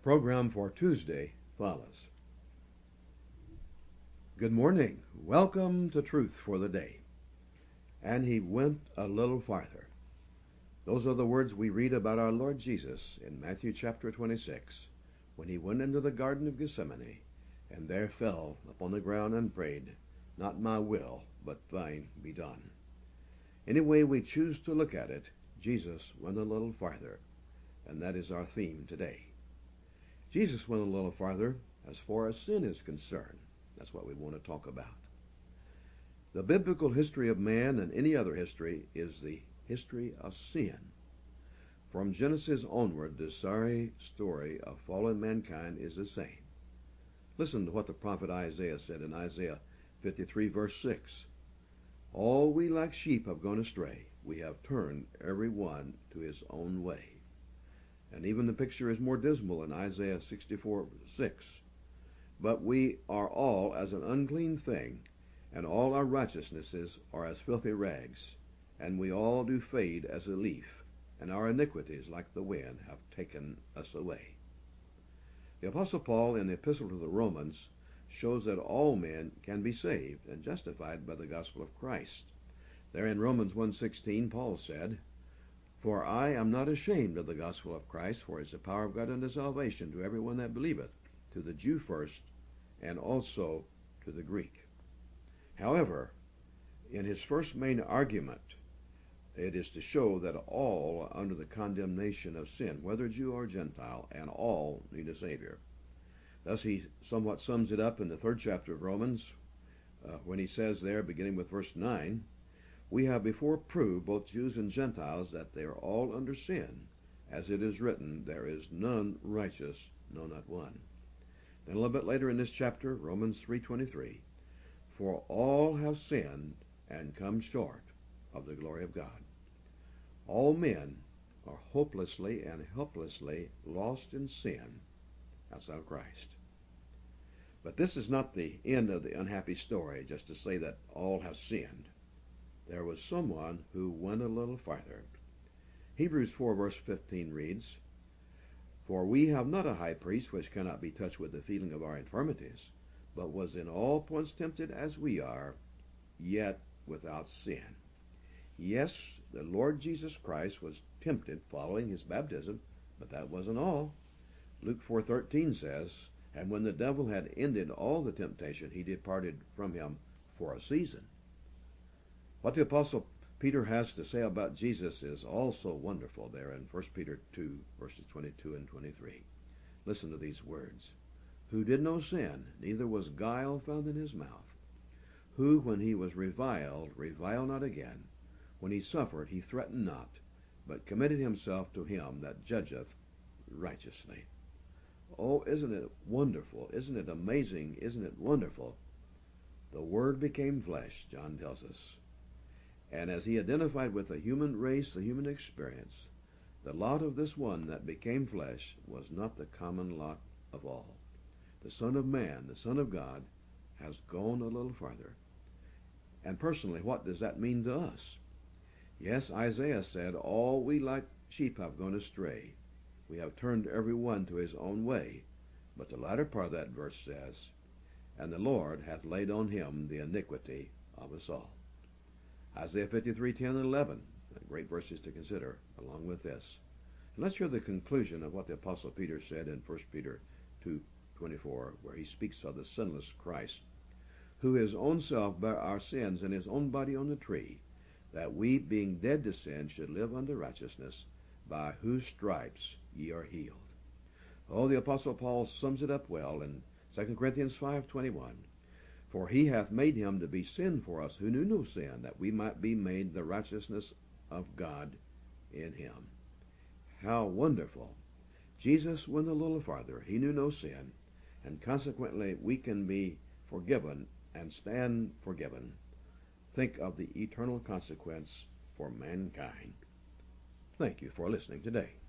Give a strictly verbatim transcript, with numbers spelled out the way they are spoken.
program for Tuesday follows. Good morning. Welcome to Truth for the Day. And he went a little farther. Those are the words we read about our Lord Jesus in Matthew chapter twenty-six, when he went into the Garden of Gethsemane, and there fell upon the ground and prayed, "Not my will, but thine be done." Any way we choose to look at it, Jesus went a little farther, and that is our theme today. Jesus went a little farther as far as sin is concerned. That's what we want to talk about. The biblical history of man and any other history is the history of sin. From Genesis onward, the sorry story of fallen mankind is the same. Listen to what the prophet Isaiah said in Isaiah fifty-three, verse six. "All we like sheep have gone astray. We have turned every one to his own way." And even the picture is more dismal in Isaiah sixty-four, six. "But we are all as an unclean thing, and all our righteousnesses are as filthy rags. And we all do fade as a leaf, and our iniquities, like the wind, have taken us away." The Apostle Paul, in the Epistle to the Romans, shows that all men can be saved and justified by the gospel of Christ. There in Romans one sixteen, Paul said, "For I am not ashamed of the gospel of Christ, for it is the power of God unto salvation to everyone that believeth, to the Jew first, and also to the Greek." However, in his first main argument, it is to show that all are under the condemnation of sin, whether Jew or Gentile, and all need a Savior. Thus he somewhat sums it up in the third chapter of Romans, uh, when he says there, beginning with verse nine, "We have before proved, both Jews and Gentiles, that they are all under sin. As it is written, there is none righteous, no, not one." Then a little bit later in this chapter, Romans three twenty-three, "For all have sinned and come short of the glory of God." All men are hopelessly and helplessly lost in sin outside of Christ. But this is not the end of the unhappy story, just to say that all have sinned. There was someone who went a little farther. Hebrews four verse fifteen reads, "For we have not a high priest which cannot be touched with the feeling of our infirmities, but was in all points tempted as we are, yet without sin." Yes, the Lord Jesus Christ was tempted following his baptism, but that wasn't all. Luke four thirteen says, "And when the devil had ended all the temptation, he departed from him for a season." What the Apostle Peter has to say about Jesus is also wonderful there in First Peter two, verses twenty-two and twenty-three. Listen to these words. "Who did no sin, neither was guile found in his mouth. Who, when he was reviled, reviled not again. When he suffered, he threatened not, but committed himself to him that judgeth righteously." Oh, isn't it wonderful? Isn't it amazing? Isn't it wonderful? The Word became flesh, John tells us. And as he identified with the human race, the human experience, the lot of this one that became flesh was not the common lot of all. The Son of Man, the Son of God, has gone a little farther. And personally, what does that mean to us? Yes, Isaiah said, "All we like sheep have gone astray. We have turned every one to his own way." But the latter part of that verse says, "And the Lord hath laid on him the iniquity of us all." Isaiah fifty-three, ten and eleven, great verses to consider along with this. And let's hear the conclusion of what the Apostle Peter said in First Peter two twenty-four, where he speaks of the sinless Christ, "Who his own self bare our sins in his own body on the tree, that we, being dead to sin, should live unto righteousness, by whose stripes ye are healed." Oh, the Apostle Paul sums it up well in Second Corinthians five twenty-one. "For he hath made him to be sin for us who knew no sin, that we might be made the righteousness of God in him." How wonderful. Jesus went a little farther. He knew no sin, and consequently we can be forgiven and stand forgiven. Think of the eternal consequence for mankind. Thank you for listening today.